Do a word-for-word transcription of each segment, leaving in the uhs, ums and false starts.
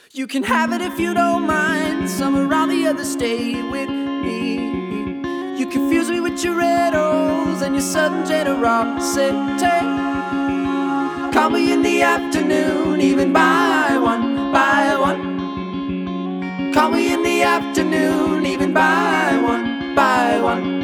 You can have it if you don't mind. Somewhere around the other state with me. You confuse me with your riddles and your sudden generosity. Call me in the afternoon, even by one, by one. Call me in the afternoon, even by one, by one.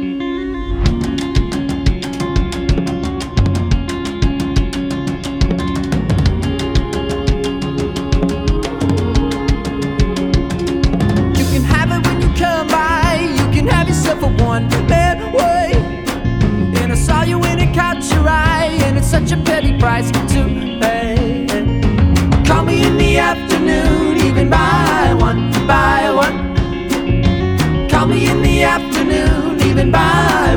For one man way, and I saw you when it caught your eye, and it's such a petty price to pay. Call me in the afternoon, even by one, by one. Call me in the afternoon, even by